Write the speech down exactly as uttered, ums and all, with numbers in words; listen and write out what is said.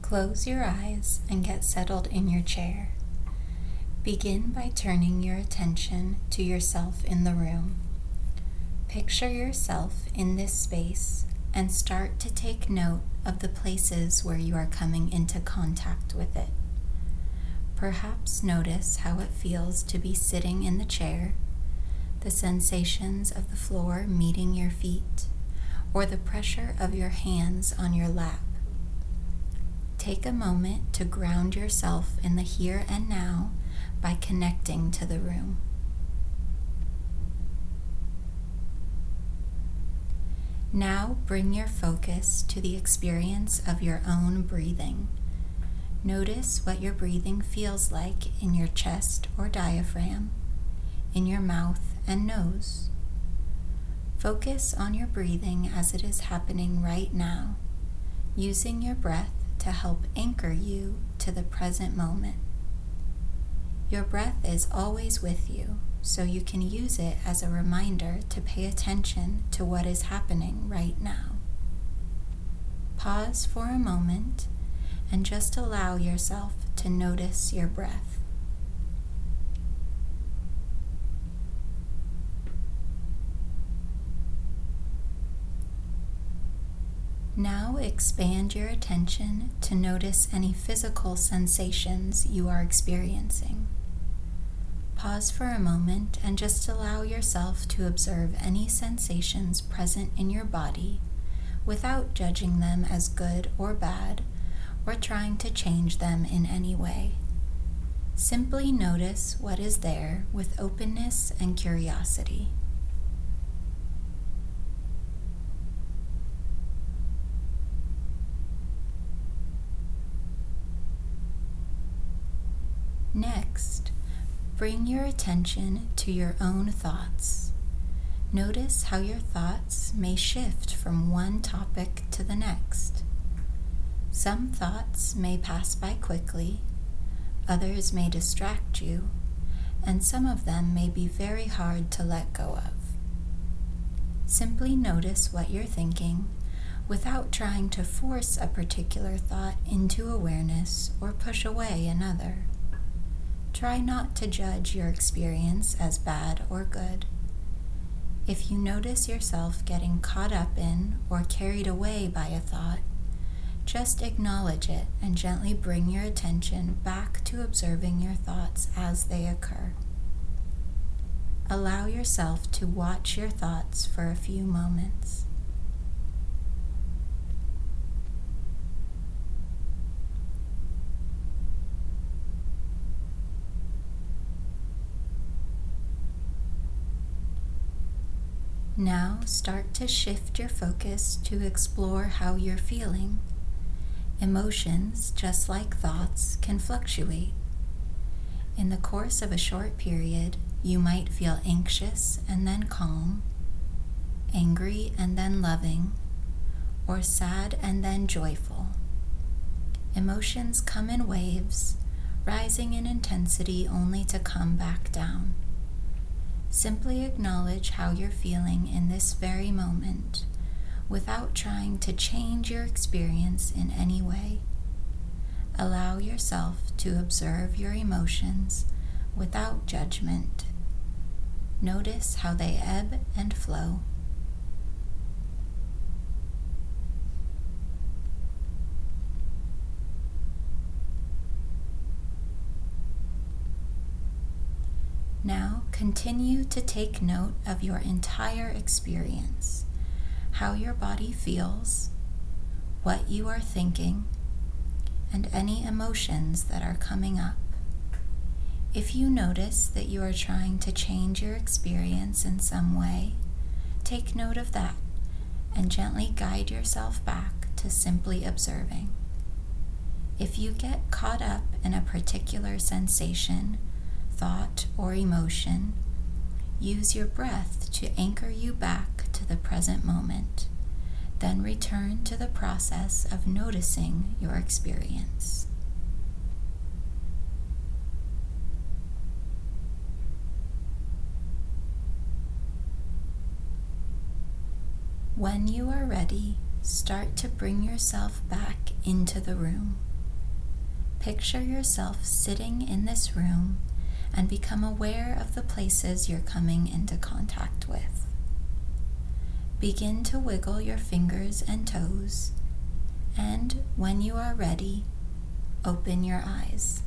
Close your eyes and get settled in your chair. Begin by turning your attention to yourself in the room. Picture yourself in this space and start to take note of the places where you are coming into contact with it. Perhaps notice how it feels to be sitting in the chair, the sensations of the floor meeting your feet, or the pressure of your hands on your lap. Take a moment to ground yourself in the here and now by connecting to the room. Now bring your focus to the experience of your own breathing. Notice what your breathing feels like in your chest or diaphragm, in your mouth and nose. Focus on your breathing as it is happening right now, using your breath to help anchor you to the present moment. Your breath is always with you, so you can use it as a reminder to pay attention to what is happening right now. Pause for a moment and just allow yourself to notice your breath. Now expand your attention to notice any physical sensations you are experiencing. Pause for a moment and just allow yourself to observe any sensations present in your body without judging them as good or bad or trying to change them in any way. Simply notice what is there with openness and curiosity. Next, bring your attention to your own thoughts. Notice how your thoughts may shift from one topic to the next. Some thoughts may pass by quickly, others may distract you, and some of them may be very hard to let go of. Simply notice what you're thinking without trying to force a particular thought into awareness or push away another. Try not to judge your experience as bad or good. If you notice yourself getting caught up in or carried away by a thought, just acknowledge it and gently bring your attention back to observing your thoughts as they occur. Allow yourself to watch your thoughts for a few moments. Now start to shift your focus to explore how you're feeling. Emotions, just like thoughts, can fluctuate. In the course of a short period, you might feel anxious and then calm, angry and then loving, or sad and then joyful. Emotions come in waves, rising in intensity only to come back down. Simply acknowledge how you're feeling in this very moment, without trying to change your experience in any way. Allow yourself to observe your emotions without judgment. Notice how they ebb and flow. Now continue to take note of your entire experience, how your body feels, what you are thinking, and any emotions that are coming up. If you notice that you are trying to change your experience in some way, take note of that and gently guide yourself back to simply observing. If you get caught up in a particular sensation, thought, or emotion, use your breath to anchor you back to the present moment. Then return to the process of noticing your experience. When you are ready, start to bring yourself back into the room. Picture yourself sitting in this room and become aware of the places you're coming into contact with. Begin to wiggle your fingers and toes, and when you are ready, open your eyes.